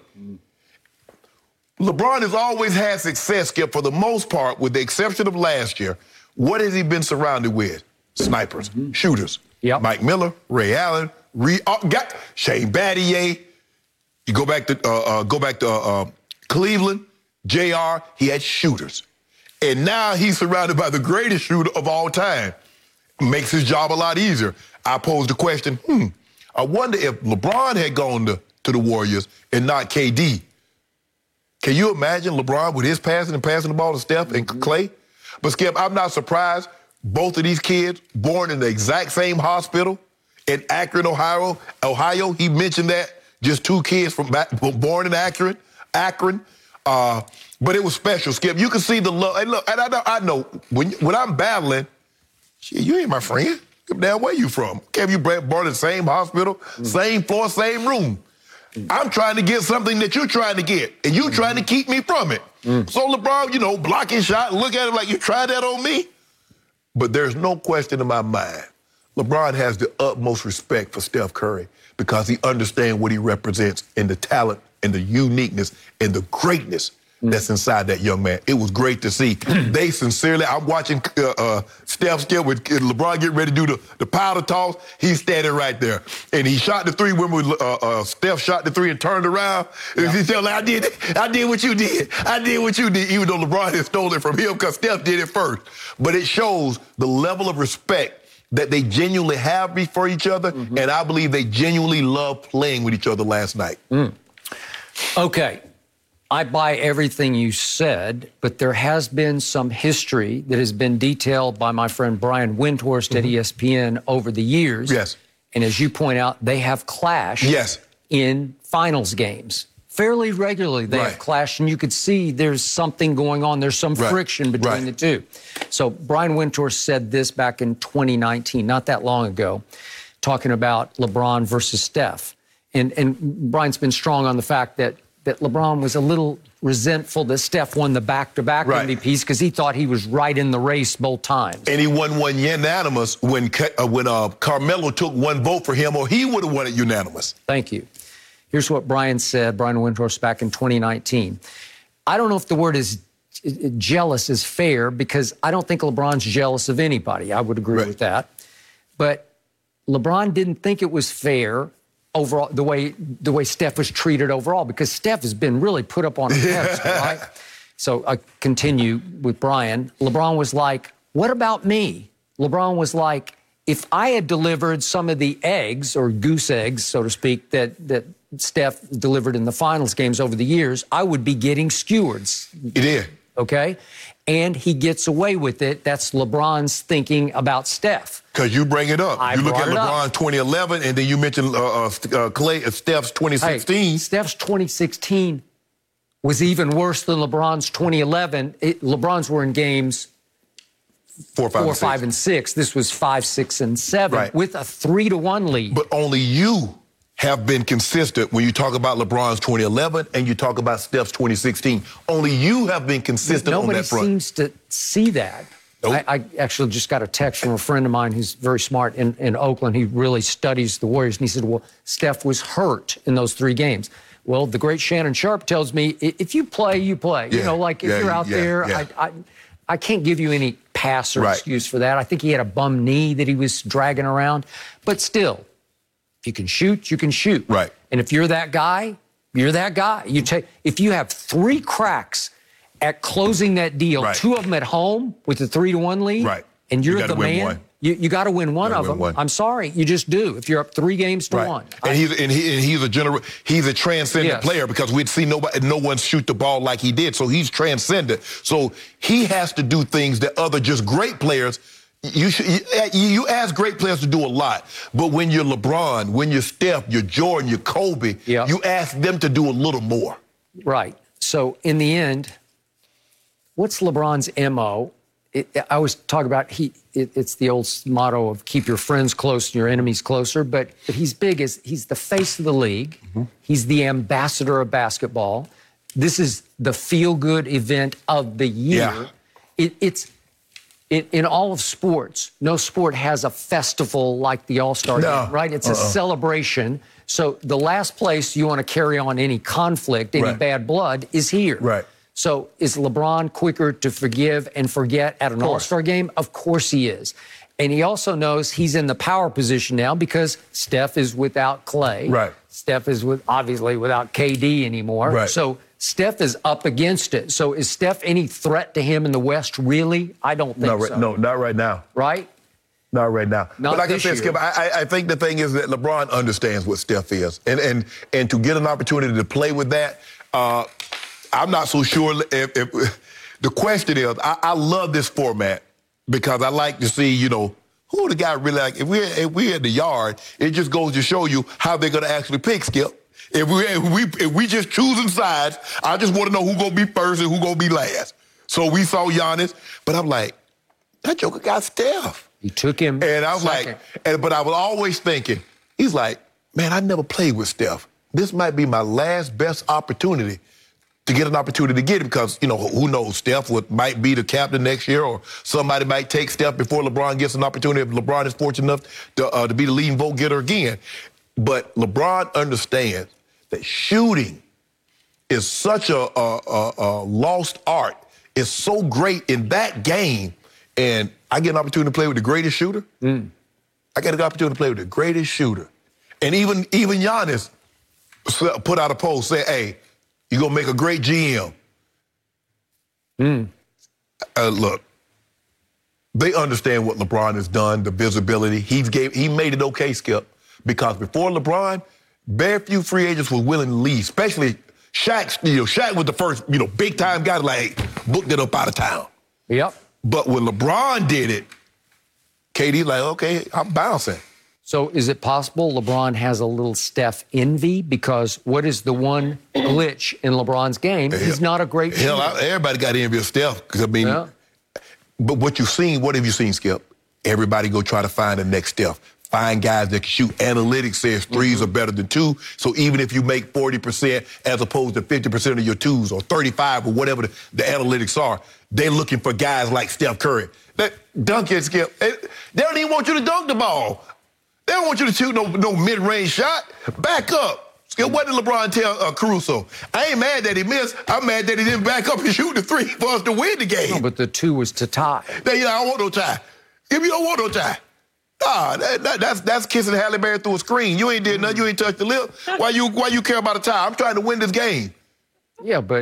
LeBron has always had success, Skip, for the most part, with the exception of last year. What has he been surrounded with? Snipers, shooters. Yep. Mike Miller, Ray Allen, Shane Battier. You go back to Cleveland, JR, he had shooters. And now he's surrounded by the greatest shooter of all time. Makes his job a lot easier. I posed the question, I wonder if LeBron had gone to the Warriors and not KD. Can you imagine LeBron with his passing and passing the ball to Steph and Clay? But, Skip, I'm not surprised. Both of these kids born in the exact same hospital in Akron, Ohio. He mentioned that. Just two kids born in Akron. But it was special, Skip. You can see the love. And look, and I know when I'm battling, shit, you ain't my friend. Damn, where you from? Okay, you born in the same hospital, same floor, same room. I'm trying to get something that you're trying to get, and you trying to keep me from it. So LeBron, blocking shot, look at him like you tried that on me. But there's no question in my mind, LeBron has the utmost respect for Steph Curry because he understands what he represents and the talent and the uniqueness and the greatness that's inside that young man. It was great to see. They sincerely, I'm watching Steph still with LeBron getting ready to do the powder toss. He's standing right there. And he shot the three when Steph shot the three and turned around. And he's telling, I did what you did. I did what you did, even though LeBron had stolen it from him because Steph did it first. But it shows the level of respect that they genuinely have for each other, and I believe they genuinely love playing with each other last night. Okay. I buy everything you said, but there has been some history that has been detailed by my friend Brian Windhorst at ESPN over the years. Yes. And as you point out, they have clashed in finals games. Fairly regularly they have clashed, and you could see there's something going on. There's some friction between the two. So Brian Windhorst said this back in 2019, not that long ago, talking about LeBron versus Steph. And Brian's been strong on the fact that LeBron was a little resentful that Steph won the back-to-back MVPs because he thought he was right in the race both times. And he won one unanimous when Carmelo took one vote for him, or he would have won it unanimous. Thank you. Here's what Brian said, Brian Windhorst, back in 2019. I don't know if the word is jealous is fair because I don't think LeBron's jealous of anybody. I would agree with that. But LeBron didn't think it was fair overall, the way Steph was treated overall, because Steph has been really put up on a pedestal, right? So I continue with Brian. LeBron was like, what about me? LeBron was like, if I had delivered some of the eggs, or goose eggs, so to speak, that Steph delivered in the finals games over the years, I would be getting skewered. He did. Okay? And he gets away with it. That's LeBron's thinking about Steph. Because you bring it up. You look at LeBron 2011, and then you mentioned Steph's 2016. Hey, Steph's 2016 was even worse than LeBron's 2011. LeBron's were in games 4, 5, and 6. This was 5, 6, and 7 with a 3-1 lead. But only you have been consistent when you talk about LeBron's 2011 and you talk about Steph's 2016. Only you have been consistent on that front. Nobody seems to see that. Nope. I actually just got a text from a friend of mine who's very smart in Oakland. He really studies the Warriors, and he said, well, Steph was hurt in those 3 games. Well, the great Shannon Sharpe tells me, if you play, you play. Yeah. You know, like if you're out there, I can't give you any pass or excuse for that. I think he had a bum knee that he was dragging around. But still, if you can shoot, you can shoot. Right. And if you're that guy, you're that guy. If you have 3 cracks at closing that deal, 2 of them at home with the 3-1 lead, and you're the man, you got to win one of them. I'm sorry, you just do. If you're up 3 games to 1, and he's a transcendent player, because we'd see no one shoot the ball like he did. So he's transcendent. So he has to do things that other just great players. You ask great players to do a lot, but when you're LeBron, when you're Steph, you're Jordan, you're Kobe, you ask them to do a little more. Right. So in the end, what's LeBron's MO? I always talk about it's the old motto of keep your friends close and your enemies closer, but he's big as he's the face of the league. Mm-hmm. He's the ambassador of basketball. This is the feel-good event of the year. Yeah. In all of sports, no sport has a festival like the All-Star game, right? It's a celebration. So the last place you want to carry on any conflict, any bad blood, is here. Right. So is LeBron quicker to forgive and forget at an All-Star game? Of course he is. And he also knows he's in the power position now because Steph is without Clay. Right. Steph is obviously without KD anymore. Right. So Steph is up against it. So is Steph any threat to him in the West, really? I don't think so. No, not right now. Right? Not right now. Not but like I this said, year. Skip, I think the thing is that LeBron understands what Steph is. And to get an opportunity to play with that, I'm not so sure if the question is, I love this format because I like to see, who the guy really like. If we're in the yard, it just goes to show you how they're going to actually pick, Skip. If we just choosing sides, I just want to know who's going to be first and who's going to be last. So we saw Giannis, but I'm like, that joker got Steph. He took him And I was second. but I was always thinking, he's like, man, I never played with Steph. This might be my last best opportunity to get an opportunity to get it because, who knows, Steph might be the captain next year or somebody might take Steph before LeBron gets an opportunity if LeBron is fortunate enough to be the leading vote getter again. But LeBron understands that shooting is such a lost art. It's so great in that game. And I get an opportunity to play with the greatest shooter. I get an opportunity to play with the greatest shooter. And even Giannis put out a post saying, hey, you're going to make a great GM. Look, they understand what LeBron has done, the visibility. He made it okay, Skip, because before LeBron, very few free agents were willing to leave, especially Shaq. Shaq was the first, big-time guy to, booked it up out of town. Yep. But when LeBron did it, KD okay, I'm bouncing. So is it possible LeBron has a little Steph envy? Because what is the one glitch in LeBron's game? He's not a great shooter. Everybody got envy of Steph. But what have you seen, Skip? Everybody go try to find the next Steph. Find guys that can shoot. Analytics says threes are better than 2. So even if you make 40% as opposed to 50% of your 2s or 35 or whatever the analytics are, they're looking for guys like Steph Curry. Dunk it, Skip. They don't even want you to dunk the ball. They don't want you to shoot no mid-range shot. Back up. Skip, what did LeBron tell Caruso? I ain't mad that he missed. I'm mad that he didn't back up and shoot the 3 for us to win the game. No, but the 2 was to tie. I don't want no tie. If you don't want no tie. That's kissing Halle Berry through a screen. You ain't did nothing. You ain't touched the lip. Why you care about a tie? I'm trying to win this game. Yeah, but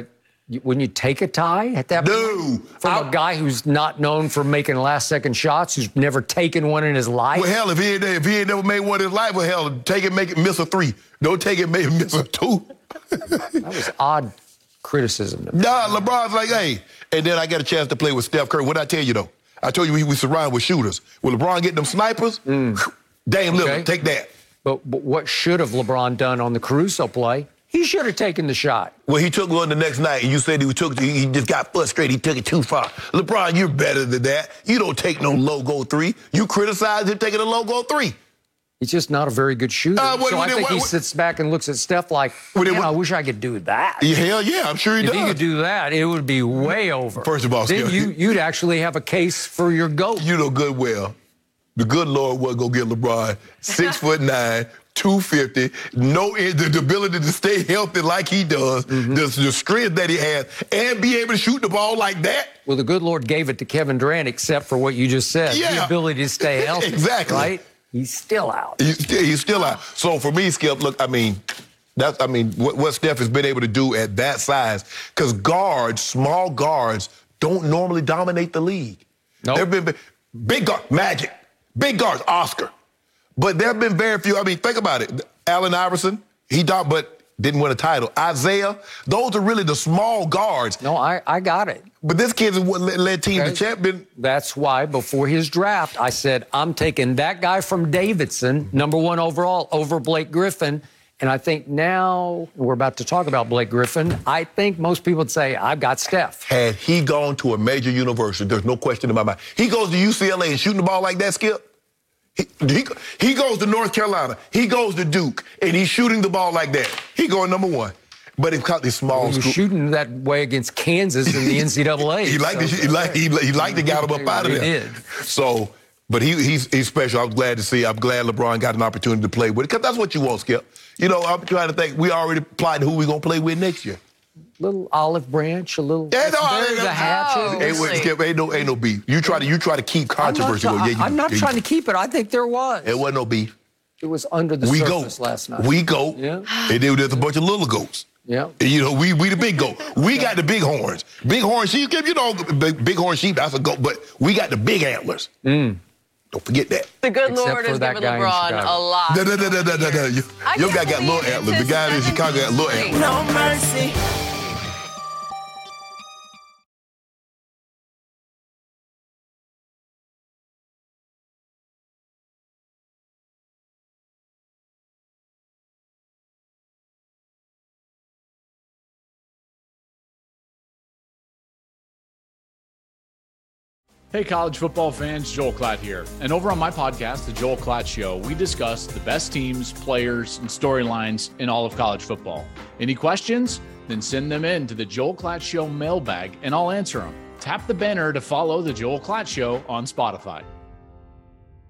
Wouldn't you take a tie at that point? From a guy who's not known for making last-second shots, who's never taken one in his life? Well, hell, if he ain't never made one in his life, well, hell, take it, make it miss a 3. Don't take it, make it miss a 2. That was odd criticism. Nah, LeBron's like, hey. And then I got a chance to play with Steph Curry. What did I tell you, though? I told you we surrounded with shooters. When LeBron get them snipers, Dame Lillard, take that. But what should have LeBron done on the Caruso play? He should have taken the shot. Well, he took one the next night, and you said he just got frustrated. He took it too far. LeBron, you're better than that. You don't take no logo 3. You criticize him taking a logo 3. He's just not a very good shooter. I think he sits back and looks at Steph like, I wish I could do that. Hell yeah, I'm sure he does. If he could do that, it would be way over. First of all, then you'd actually have a case for your GOAT. You know good well, the good Lord wasn't going to get LeBron 6'9", 250, the ability to stay healthy like he does, the strength that he has, and be able to shoot the ball like that. Well, the good Lord gave it to Kevin Durant, except for what you just said, the ability to stay healthy. Exactly. Right? He's still out. He's still out. So for me, Skip, look, what Steph has been able to do at that size, because small guards, don't normally dominate the league. Nope. There have been big guards, Magic, big guards, Oscar. But there have been very few. I mean, think about it. Allen Iverson, but didn't win a title. Isaiah, those are really the small guards. No, I got it. But this kid's what led team to champion. That's why before his draft, I said, I'm taking that guy from Davidson, #1 overall, over Blake Griffin. And I think now, we're about to talk about Blake Griffin, I think most people would say, I've got Steph. Had he gone to a major university, there's no question in my mind. He goes to UCLA and shooting the ball like that, Skip. He goes to North Carolina. He goes to Duke, and he's shooting the ball like that. He going #1. But he caught these small schools. Shooting that way against Kansas in the NCAA. he liked to get him up out of there. He did. So, but he's special. I'm glad to see. I'm glad LeBron got an opportunity to play with it, because that's what you want, Skip. You know, I'm trying to think. We already plotted who we're going to play with next year. Little olive branch, a little. The hatches. Skip, ain't no beef. You try to keep controversy. I'm not trying to keep it. I think there was. It wasn't no beef. It was under the surface last night. We go. Yeah. And then there's a bunch of little goats. Yeah. And, you know, we the big goat. We got the big horns. Big horn sheep, you know, big horn sheep, that's a goat. But we got the big antlers. Don't forget that. The good Lord has given LeBron a lot. Your guy got little antlers. The guy in Chicago got little antlers. No mercy. Hey, college football fans, Joel Klatt here. And over on my podcast, The Joel Klatt Show, we discuss the best teams, players, and storylines in all of college football. Any questions? Then send them in to the Joel Klatt Show mailbag, and I'll answer them. Tap the banner to follow The Joel Klatt Show on Spotify.